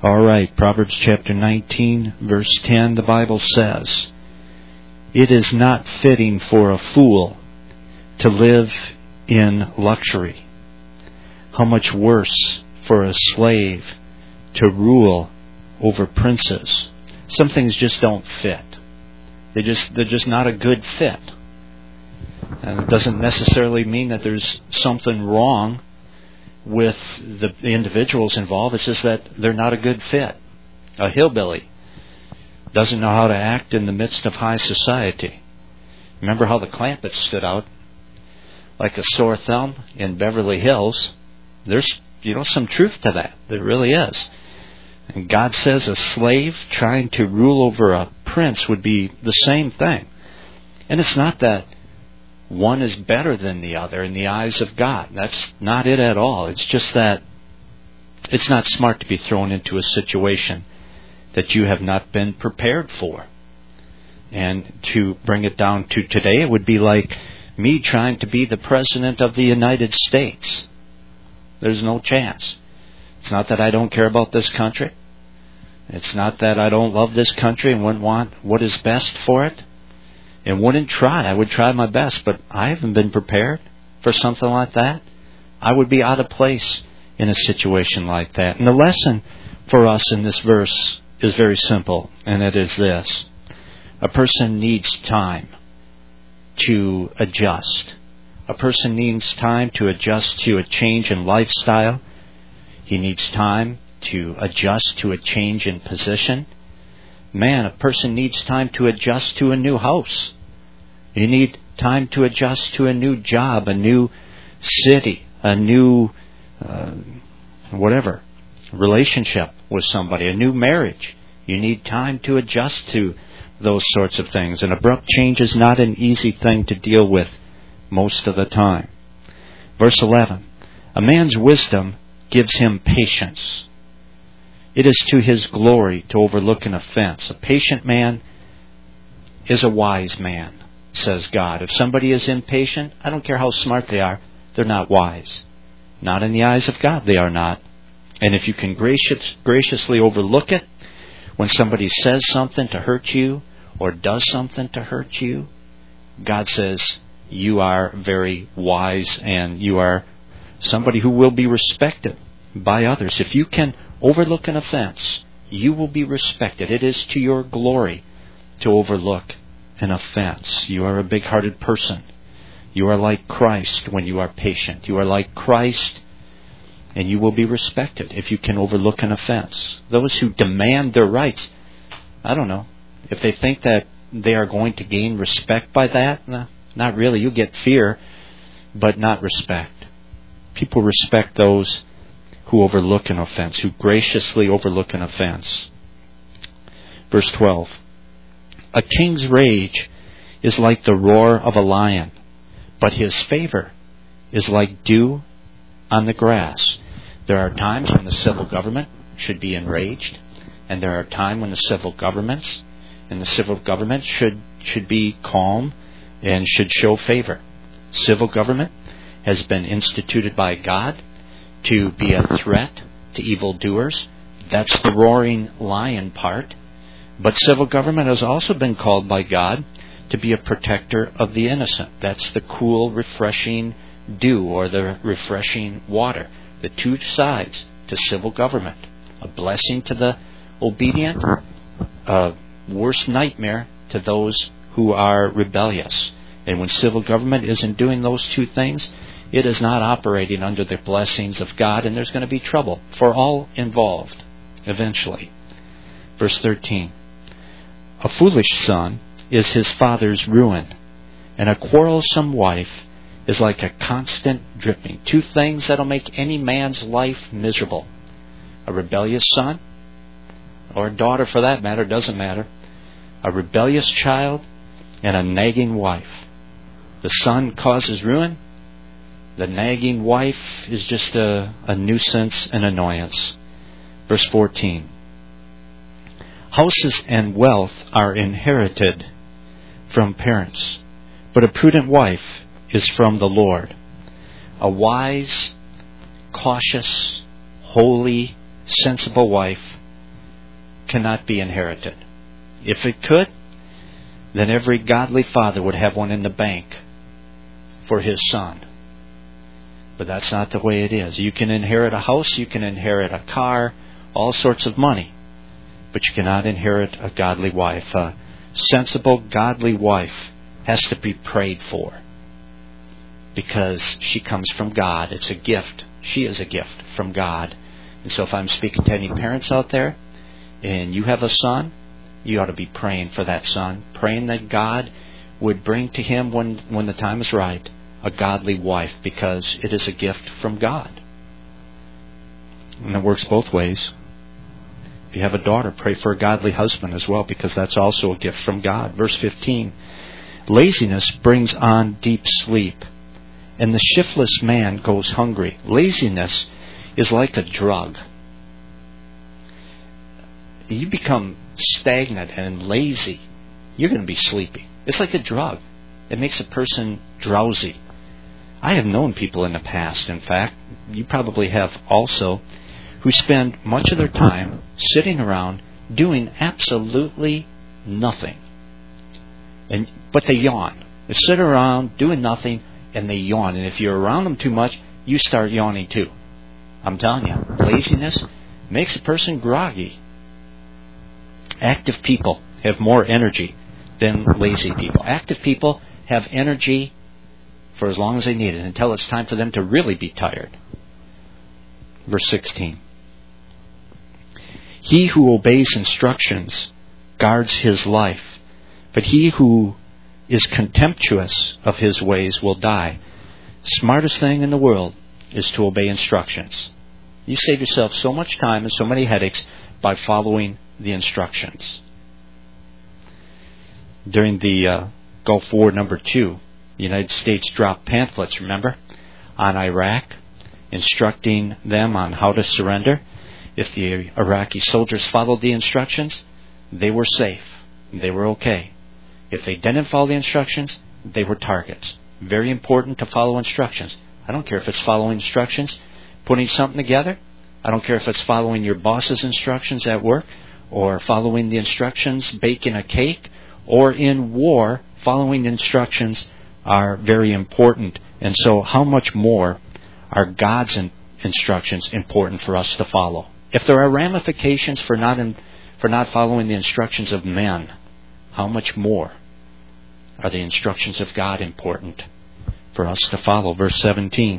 All right, Proverbs chapter 19, verse 10, the Bible says, "It is not fitting for a fool to live in luxury. How much worse for a slave to rule over princes." Some things just don't fit. They're just not a good fit. And it doesn't necessarily mean that there's something wrong with the individuals involved. It's just that they're not a good fit. A hillbilly doesn't know how to act in the midst of high society. Remember how the Clampetts stood out like a sore thumb in Beverly Hills? There's some truth to that. There really is. And God says a slave trying to rule over a prince would be the same thing. And it's not that one is better than the other in the eyes of God. That's not it at all. It's just that it's not smart to be thrown into a situation that you have not been prepared for. And to bring it down to today, it would be like me trying to be the President of the United States. There's no chance. It's not that I don't care about this country. It's not that I don't love this country and wouldn't want what is best for it. And wouldn't try. I would try my best, but I haven't been prepared for something like that. I would be out of place in a situation like that. And the lesson for us in this verse is very simple, and it is this. A person needs time to adjust. A person needs time to adjust to a change in lifestyle. He needs time to adjust to a change in position. Man, a person needs time to adjust to a new house. You need time to adjust to a new job, a new city, a new relationship with somebody, a new marriage. You need time to adjust to those sorts of things. An abrupt change is not an easy thing to deal with most of the time. Verse 11, "A man's wisdom gives him patience. It is to his glory to overlook an offense. A patient man is a wise man, says God." If somebody is impatient, I don't care how smart they are, they're not wise. Not in the eyes of God, they are not. And if you can graciously overlook it, when somebody says something to hurt you or does something to hurt you, God says you are very wise and you are somebody who will be respected by others. If you can overlook an offense, you will be respected. It is to your glory to overlook an offense. You are a big-hearted person. You are like Christ when you are patient. You are like Christ, and you will be respected if you can overlook an offense. Those who demand their rights, I don't know, if they think that they are going to gain respect by that, no, not really. You get fear, but not respect. People respect those who overlook an offense, who graciously overlook an offense. Verse 12. "A king's rage is like the roar of a lion, but his favor is like dew on the grass." There are times when the civil government should be enraged, and there are times when the civil government should be calm and should show favor. Civil government has been instituted by God to be a threat to evildoers. That's the roaring lion part. But civil government has also been called by God to be a protector of the innocent. That's the cool, refreshing dew or the refreshing water. The two sides to civil government. A blessing to the obedient, a worst nightmare to those who are rebellious. And when civil government isn't doing those two things, it is not operating under the blessings of God, and there's going to be trouble for all involved eventually. Verse 13. "A foolish son is his father's ruin, and a quarrelsome wife is like a constant dripping." Two things that'll make any man's life miserable. A rebellious son, or a daughter for that matter, doesn't matter. A rebellious child and a nagging wife. The son causes ruin. The nagging wife is just a nuisance and annoyance. Verse 14. "Houses and wealth are inherited from parents, but a prudent wife is from the Lord." A wise, cautious, holy, sensible wife cannot be inherited. If it could, then every godly father would have one in the bank for his son. But that's not the way it is. You can inherit a house, you can inherit a car, all sorts of money, but you cannot inherit a godly wife. A sensible, godly wife has to be prayed for because she comes from God. It's a gift. She is a gift from God. And so if I'm speaking to any parents out there and you have a son, you ought to be praying for that son, praying that God would bring to him when the time is right a godly wife, because it is a gift from God. And it works both ways. If you have a daughter, pray for a godly husband as well, because that's also a gift from God. Verse 15, laziness brings on deep sleep, and the shiftless man goes hungry. Laziness is like a drug. You become stagnant and lazy, you're going to be sleepy. It's like a drug. It makes a person drowsy. I have known people in the past, in fact, you probably have also, who spend much of their time sitting around doing absolutely nothing. But they yawn. They sit around doing nothing and they yawn. And if you're around them too much, you start yawning too. I'm telling you, laziness makes a person groggy. Active people have more energy than lazy people. Active people have energy for as long as they need it, until it's time for them to really be tired. Verse 16. He who obeys instructions guards his life, but he who is contemptuous of his ways will die. Smartest thing in the world is to obey instructions. You save yourself so much time and so many headaches by following the instructions. During the Gulf War number 2, the United States dropped pamphlets, remember, on Iraq, instructing them on how to surrender. If the Iraqi soldiers followed the instructions, they were safe. They were okay. If they didn't follow the instructions, they were targets. Very important to follow instructions. I don't care if it's following instructions, putting something together. I don't care if it's following your boss's instructions at work, or following the instructions baking a cake, or in war, following instructions are very important. And so how much more are God's instructions important for us to follow? If there are ramifications for not following the instructions of men, how much more are the instructions of God important for us to follow? Verse 17.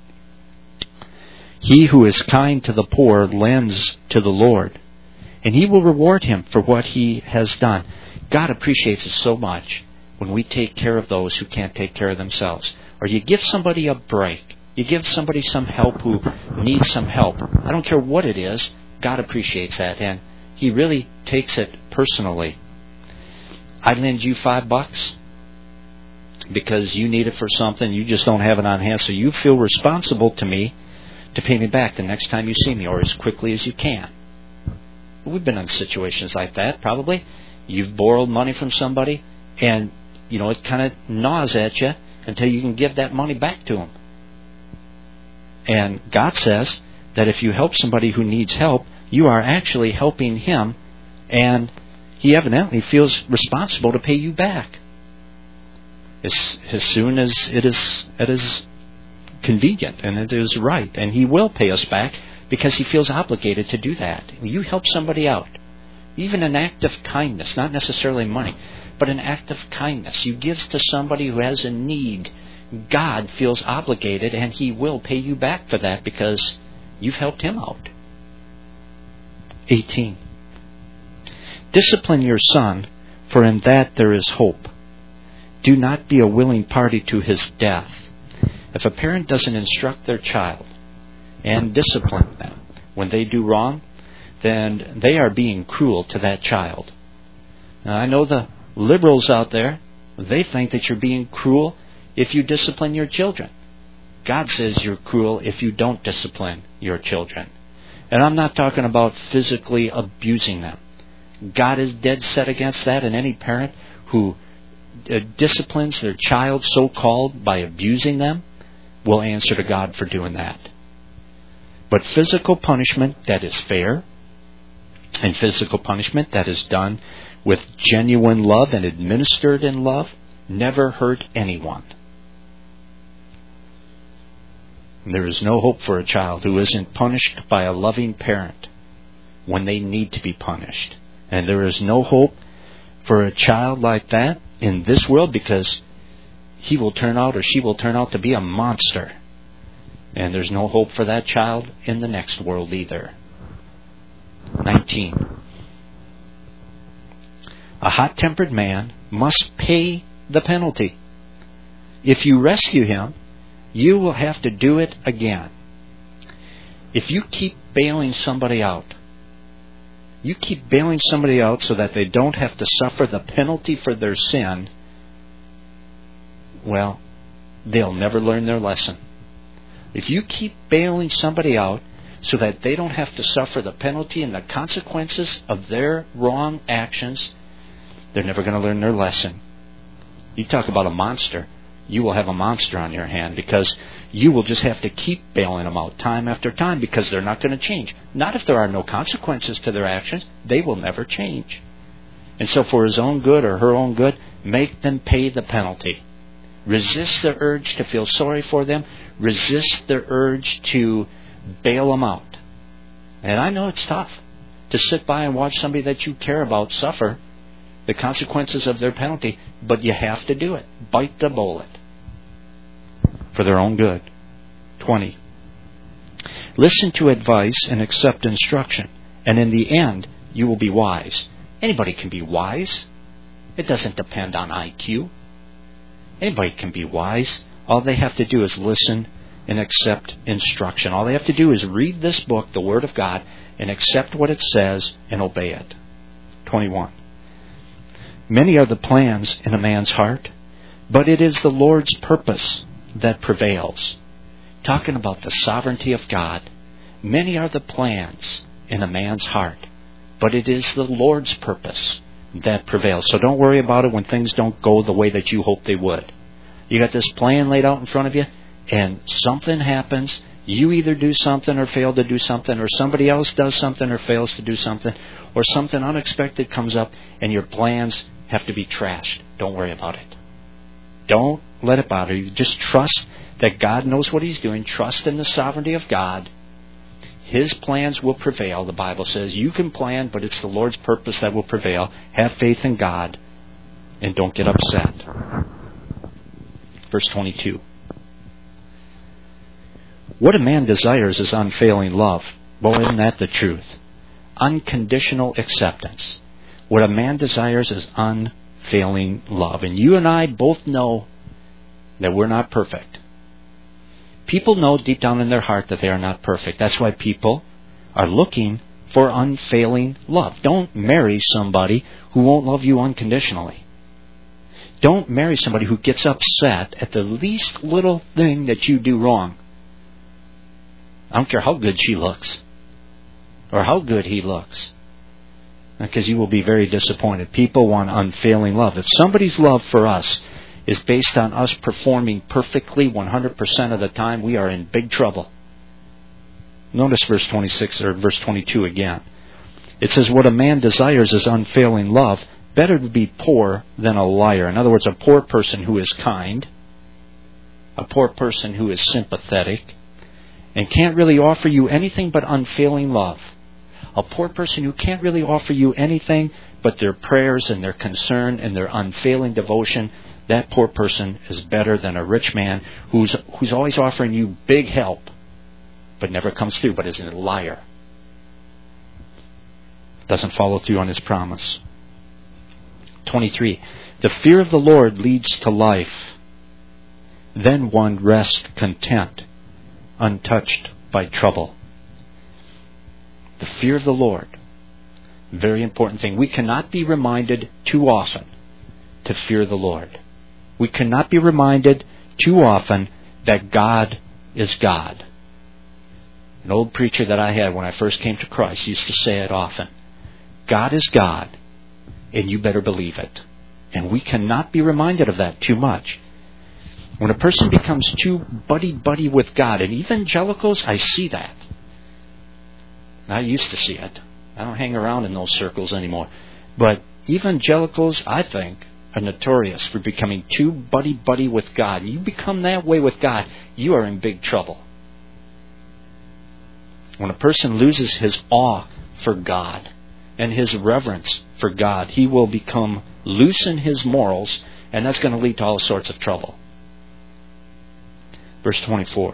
He who is kind to the poor lends to the Lord, and He will reward him for what he has done. God appreciates it so much when we take care of those who can't take care of themselves. Or you give somebody a break. You give somebody some help who needs some help. I don't care what it is. God appreciates that, and He really takes it personally. I lend you $5 because you need it for something. You just don't have it on hand, so you feel responsible to me to pay me back the next time you see me, or as quickly as you can. We've been in situations like that, probably. You've borrowed money from somebody, and it kind of gnaws at you until you can give that money back to them. And God says that if you help somebody who needs help, you are actually helping Him, and He evidently feels responsible to pay you back as soon as it is convenient and it is right. And He will pay us back because He feels obligated to do that. You help somebody out, even an act of kindness, not necessarily money, but an act of kindness. You give to somebody who has a need. God feels obligated, and He will pay you back for that because you've helped Him out. 18. Discipline your son, for in that there is hope. Do not be a willing party to his death. If a parent doesn't instruct their child and discipline them when they do wrong, then they are being cruel to that child. Now, I know the liberals out there, they think that you're being cruel if you discipline your children. God says you're cruel if you don't discipline your children. And I'm not talking about physically abusing them. God is dead set against that, and any parent who disciplines their child so-called by abusing them will answer to God for doing that. But physical punishment that is fair And physical punishment that is done with genuine love and administered in love never hurt anyone. There is no hope for a child who isn't punished by a loving parent when they need to be punished. And there is no hope for a child like that in this world, because he will turn out or she will turn out to be a monster. And there's no hope for that child in the next world either. 19. A hot-tempered man must pay the penalty. If you rescue him, you will have to do it again. If you keep bailing somebody out, so that they don't have to suffer the penalty for their sin, well, they'll never learn their lesson. If you keep bailing somebody out so that they don't have to suffer the penalty and the consequences of their wrong actions, they're never going to learn their lesson. You talk about a monster. You will have a monster on your hand, because you will just have to keep bailing them out time after time, because they're not going to change. Not if there are no consequences to their actions. They will never change. And so for his own good or her own good, make them pay the penalty. Resist the urge to feel sorry for them. Resist the urge to bail them out. And I know it's tough to sit by and watch somebody that you care about suffer the consequences of their penalty, but you have to do it. Bite the bullet for their own good. 20. Listen to advice and accept instruction, and in the end, you will be wise. Anybody can be wise. It doesn't depend on IQ. Anybody can be wise. All they have to do is listen and accept instruction. All they have to do is read this book, the Word of God, and accept what it says and obey it. 21. Many are the plans in a man's heart, but it is the Lord's purpose that prevails. Talking about the sovereignty of God. Many are the plans in a man's heart, but it is the Lord's purpose that prevails. So don't worry about it when things don't go the way that you hope they would. You got this plan laid out in front of you, and something happens. You either do something or fail to do something, or somebody else does something or fails to do something, or something unexpected comes up, and your plans have to be trashed. Don't worry about it. Don't let it bother you. Just trust that God knows what He's doing. Trust in the sovereignty of God. His plans will prevail. The Bible says you can plan, but it's the Lord's purpose that will prevail. Have faith in God, and don't get upset. Verse 22. What a man desires is unfailing love. Well, isn't that the truth? Unconditional acceptance. What a man desires is unfailing love. And you and I both know that we're not perfect. People know deep down in their heart that they are not perfect. That's why people are looking for unfailing love. Don't marry somebody who won't love you unconditionally. Don't marry somebody who gets upset at the least little thing that you do wrong. I don't care how good she looks or how good he looks, because you will be very disappointed. People want unfailing love. If somebody's love for us is based on us performing perfectly 100% of the time, we are in big trouble. Notice verse 26 or verse 22 again. It says, what a man desires is unfailing love. Better to be poor than a liar. In other words, a poor person who is kind, a poor person who is sympathetic, and can't really offer you anything but unfailing love. A poor person who can't really offer you anything but their prayers and their concern and their unfailing devotion. That poor person is better than a rich man who's always offering you big help, but never comes through, but is a liar. Doesn't follow through on his promise. 23. The fear of the Lord leads to life. Then one rests content, untouched by trouble. The fear of the Lord. Very important thing. We cannot be reminded too often to fear the Lord. We cannot be reminded too often that God is God. An old preacher that I had when I first came to Christ used to say it often. God is God, and you better believe it. And we cannot be reminded of that too much. When a person becomes too buddy-buddy with God, and evangelicals, I see that. I used to see it. I don't hang around in those circles anymore. But evangelicals, I think, are notorious for becoming too buddy-buddy with God. You become that way with God, you are in big trouble. When a person loses his awe for God and his reverence for God, he will become loose in his morals, and that's going to lead to all sorts of trouble. Verse 24.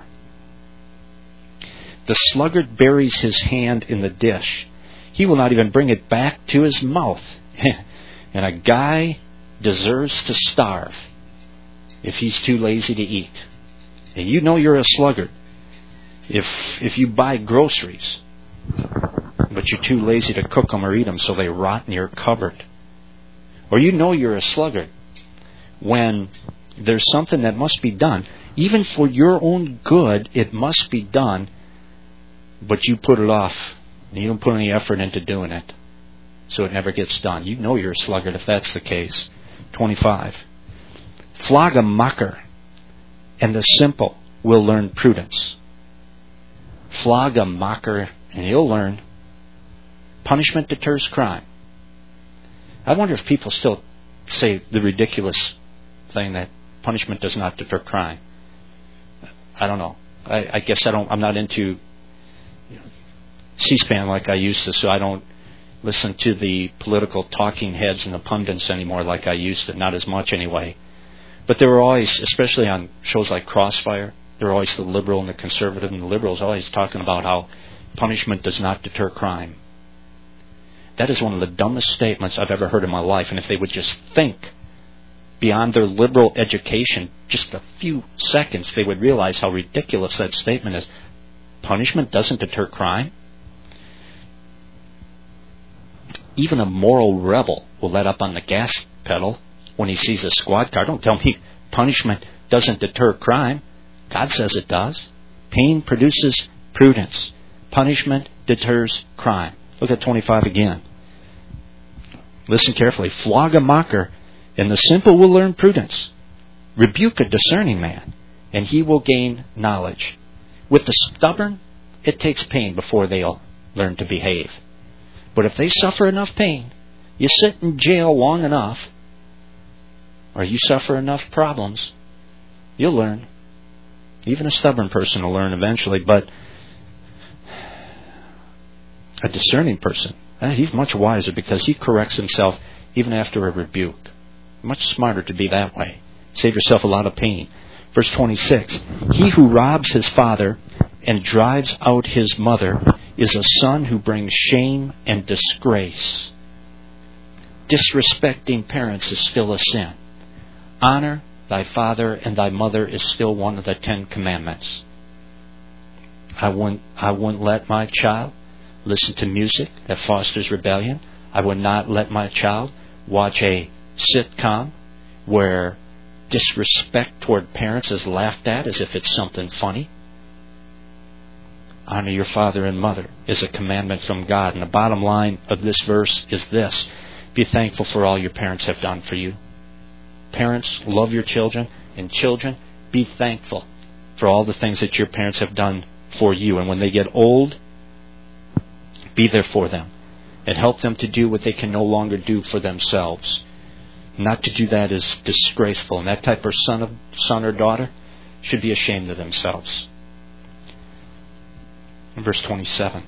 The sluggard buries his hand in the dish. He will not even bring it back to his mouth. And a guy deserves to starve if he's too lazy to eat. And you know you're a sluggard if you buy groceries, but you're too lazy to cook them or eat them, so they rot in your cupboard. Or you know you're a sluggard when there's something that must be done. Even for your own good, it must be done, but you put it off, and you don't put any effort into doing it, so it never gets done. You know you're a sluggard if that's the case. 25. Flog a mocker, and the simple will learn prudence. Flog a mocker, and you'll learn. Punishment deters crime. I wonder if people still say the ridiculous thing that punishment does not deter crime. I don't know. I guess I'm not into C-SPAN like I used to, so I don't listen to the political talking heads and the pundits anymore like I used to, not as much anyway. But there were always, especially on shows like Crossfire, there were always the liberal and the conservative, and the liberals always talking about how punishment does not deter crime. That is one of the dumbest statements I've ever heard in my life, and if they would just think beyond their liberal education just a few seconds, they would realize how ridiculous that statement is. Punishment doesn't deter crime? Even a moral rebel will let up on the gas pedal when he sees a squad car. Don't tell me punishment doesn't deter crime. God says it does. Pain produces prudence. Punishment deters crime. Look at 25 again. Listen carefully. Flog a mocker, and the simple will learn prudence. Rebuke a discerning man, and he will gain knowledge. With the stubborn, it takes pain before they'll learn to behave. But if they suffer enough pain, you sit in jail long enough, or you suffer enough problems, you'll learn. Even a stubborn person will learn eventually, but a discerning person, he's much wiser because he corrects himself even after a rebuke. Much smarter to be that way. Save yourself a lot of pain. Verse 26, he who robs his father and drives out his mother is a son who brings shame and disgrace. Disrespecting parents is still a sin. Honor thy father and thy mother is still one of the 10 Commandments. I wouldn't let my child listen to music that fosters rebellion. I would not let my child watch a sitcom where disrespect toward parents is laughed at as if it's something funny. Honor your father and mother is a commandment from God. And the bottom line of this verse is this. Be thankful for all your parents have done for you. Parents, love your children. And children, be thankful for all the things that your parents have done for you. And when they get old, be there for them. And help them to do what they can no longer do for themselves. Not to do that is disgraceful. And that type of son or daughter should be ashamed of themselves. Verse 27.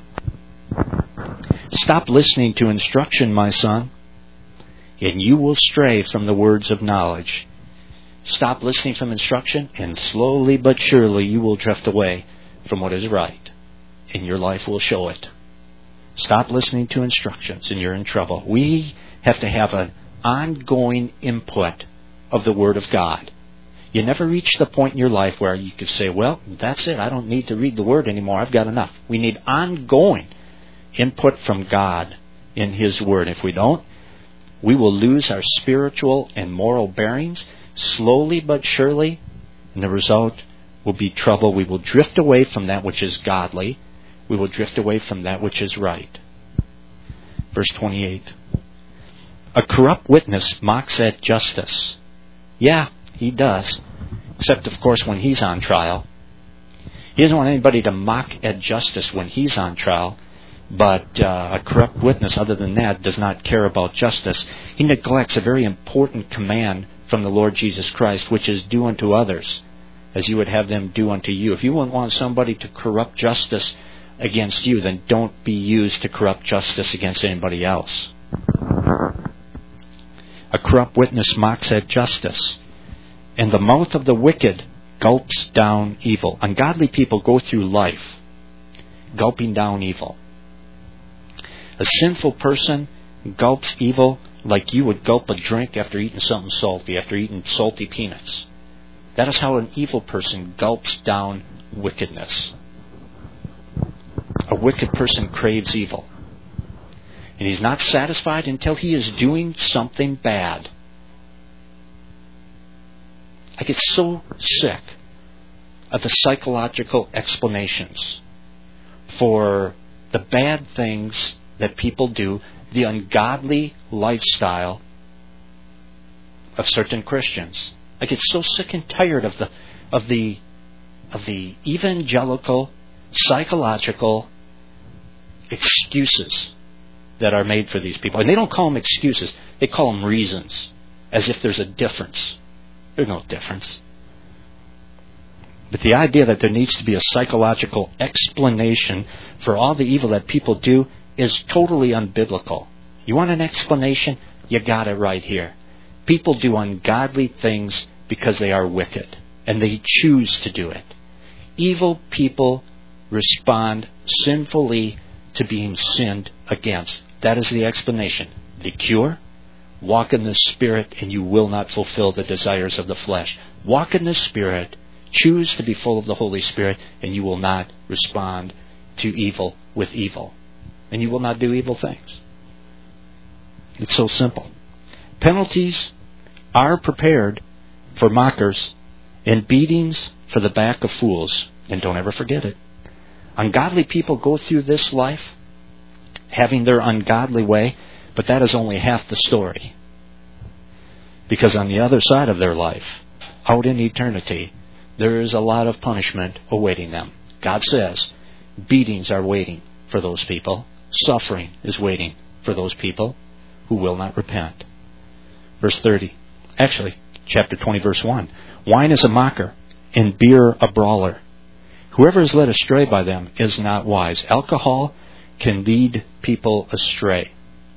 Stop listening to instruction, my son, and you will stray from the words of knowledge. Stop listening from instruction, and slowly but surely you will drift away from what is right, and your life will show it. Stop listening to instructions, and you're in trouble. We have to have an ongoing input of the Word of God. You never reach the point in your life where you could say, well, that's it. I don't need to read the Word anymore. I've got enough. We need ongoing input from God in His Word. If we don't, we will lose our spiritual and moral bearings slowly but surely, and the result will be trouble. We will drift away from that which is godly. We will drift away from that which is right. Verse 28. A corrupt witness mocks at justice. Yeah, he does. Except, of course, when he's on trial. He doesn't want anybody to mock at justice when he's on trial, But a corrupt witness, other than that, does not care about justice. He neglects a very important command from the Lord Jesus Christ, which is do unto others as you would have them do unto you. If you wouldn't want somebody to corrupt justice against you, then don't be used to corrupt justice against anybody else. A corrupt witness mocks at justice, and the mouth of the wicked gulps down evil. Ungodly people go through life gulping down evil. A sinful person gulps evil like you would gulp a drink after eating something salty, after eating salty peanuts. That is how an evil person gulps down wickedness. A wicked person craves evil. And he's not satisfied until he is doing something bad. I get so sick of the psychological explanations for the bad things that people do, the ungodly lifestyle of certain Christians. I get so sick and tired of the evangelical psychological excuses that are made for these people. And they don't call them excuses, they call them reasons, as if there's a difference. There's no difference. But the idea that there needs to be a psychological explanation for all the evil that people do is totally unbiblical. You want an explanation? You got it right here. People do ungodly things because they are wicked, and they choose to do it. Evil people respond sinfully to being sinned against. That is the explanation. The cure? Walk in the Spirit, and you will not fulfill the desires of the flesh. Walk in the Spirit, choose to be full of the Holy Spirit, and you will not respond to evil with evil. And you will not do evil things. It's so simple. Penalties are prepared for mockers, and beatings for the back of fools. And don't ever forget it. Ungodly people go through this life having their ungodly way, but that is only half the story. Because on the other side of their life, out in eternity, there is a lot of punishment awaiting them. God says beatings are waiting for those people. Suffering is waiting for those people who will not repent. Verse 30. Actually, chapter 20, verse 1. Wine is a mocker, and beer a brawler. Whoever is led astray by them is not wise. Alcohol can lead people astray.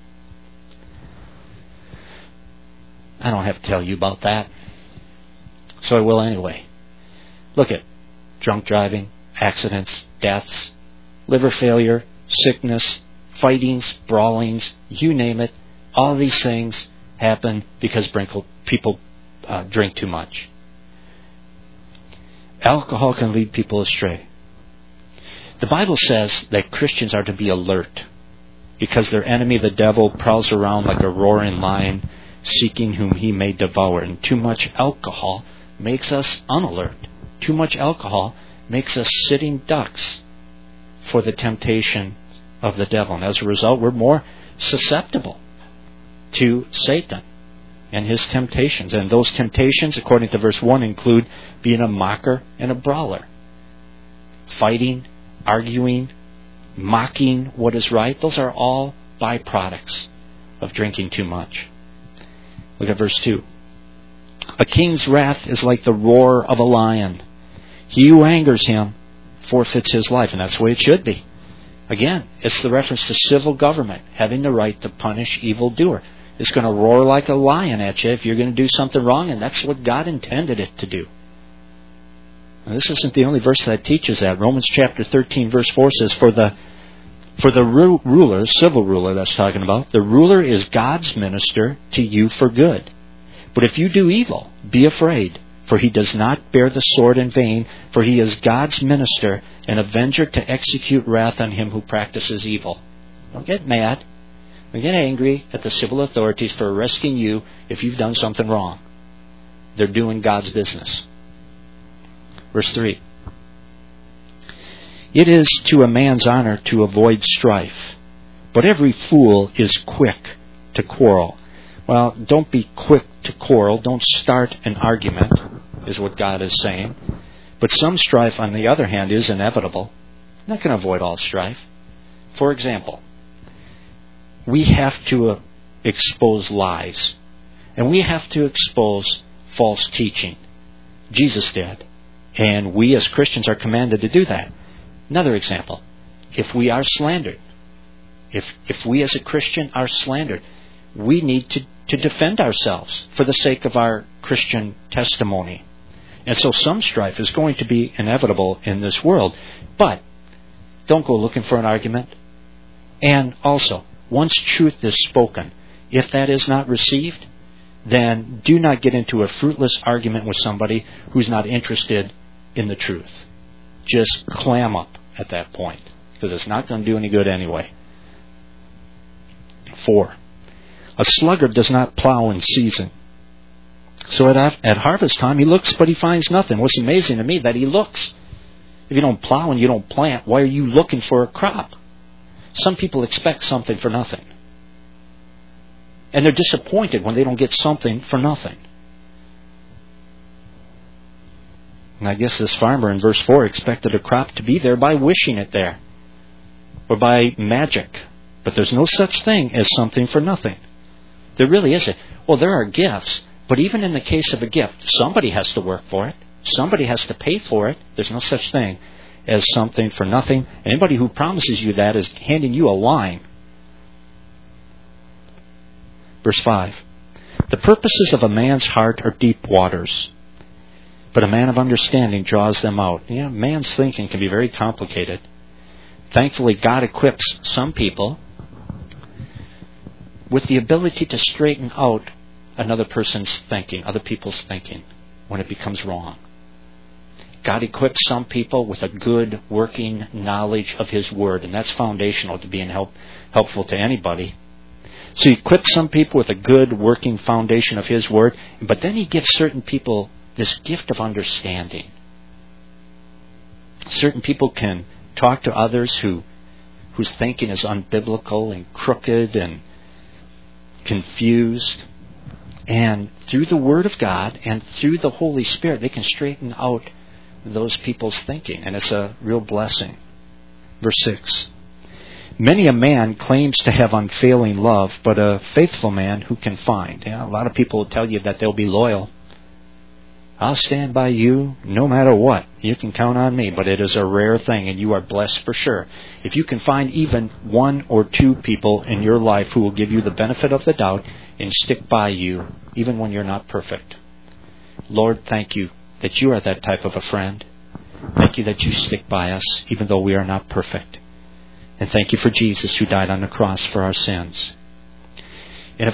I don't have to tell you about that, so I will anyway. Look at drunk driving, accidents, deaths, liver failure, sickness, fightings, brawlings, you name it. All these things happen because people drink too much. Alcohol can lead people astray. The Bible says that Christians are to be alert because their enemy, the devil, prowls around like a roaring lion, seeking whom he may devour. And too much alcohol makes us unalert. Too much alcohol makes us sitting ducks for the temptation of the devil. And as a result, we're more susceptible to Satan and his temptations. And those temptations, according to verse 1, include being a mocker and a brawler. Fighting, arguing, mocking what is right. Those are all byproducts of drinking too much. Look at verse 2. A king's wrath is like the roar of a lion. He who angers him forfeits his life. And that's the way it should be. Again, it's the reference to civil government having the right to punish evildoer. It's going to roar like a lion at you if you're going to do something wrong, and that's what God intended it to do. Now, this isn't the only verse that teaches that. Romans chapter 13, verse 4 says, For the ruler, civil ruler that's talking about, the ruler is God's minister to you for good. But if you do evil, be afraid, for he does not bear the sword in vain, for he is God's minister, an avenger to execute wrath on him who practices evil. Don't get mad. Don't get angry at the civil authorities for arresting you if you've done something wrong. They're doing God's business. Verse 3. It is to a man's honor to avoid strife, but every fool is quick to quarrel. Well, don't be quick to quarrel. Don't start an argument, is what God is saying. But some strife, on the other hand, is inevitable. You're not going to avoid all strife. For example, we have to expose lies. And we have to expose false teaching. Jesus did. And we as Christians are commanded to do that. Another example. If we are slandered, if we as a Christian are slandered, we need to defend ourselves for the sake of our Christian testimony. And so some strife is going to be inevitable in this world. But don't go looking for an argument. And also, once truth is spoken, if that is not received, then do not get into a fruitless argument with somebody who's not interested in the truth. Just clam up at that point, because it's not going to do any good anyway. 4. A sluggard does not plow in season. So at harvest time, he looks, but he finds nothing. What's amazing to me that he looks. If you don't plow and you don't plant, why are you looking for a crop? Some people expect something for nothing. And they're disappointed when they don't get something for nothing. And I guess this farmer in verse 4 expected a crop to be there by wishing it there. Or by magic. But there's no such thing as something for nothing. There really isn't. Well, there are gifts. But even in the case of a gift, somebody has to work for it. Somebody has to pay for it. There's no such thing as something for nothing. Anybody who promises you that is handing you a line. Verse 5. The purposes of a man's heart are deep waters, but a man of understanding draws them out. You know, man's thinking can be very complicated. Thankfully, God equips some people with the ability to straighten out another person's thinking, other people's thinking, when it becomes wrong. God equips some people with a good working knowledge of His Word, and that's foundational to being helpful to anybody. So He equips some people with a good working foundation of His Word, but then He gives certain people this gift of understanding. Certain people can talk to others whose thinking is unbiblical and crooked and confused. And through the Word of God and through the Holy Spirit, they can straighten out those people's thinking. And it's a real blessing. Verse 6. Many a man claims to have unfailing love, but a faithful man who can find? A lot of people will tell you that they'll be loyal. I'll stand by you no matter what. You can count on me, but it is a rare thing, and you are blessed for sure. If you can find even 1 or 2 people in your life who will give you the benefit of the doubt and stick by you, even when you're not perfect. Lord, thank you that you are that type of a friend. Thank you that you stick by us, even though we are not perfect. And thank you for Jesus who died on the cross for our sins.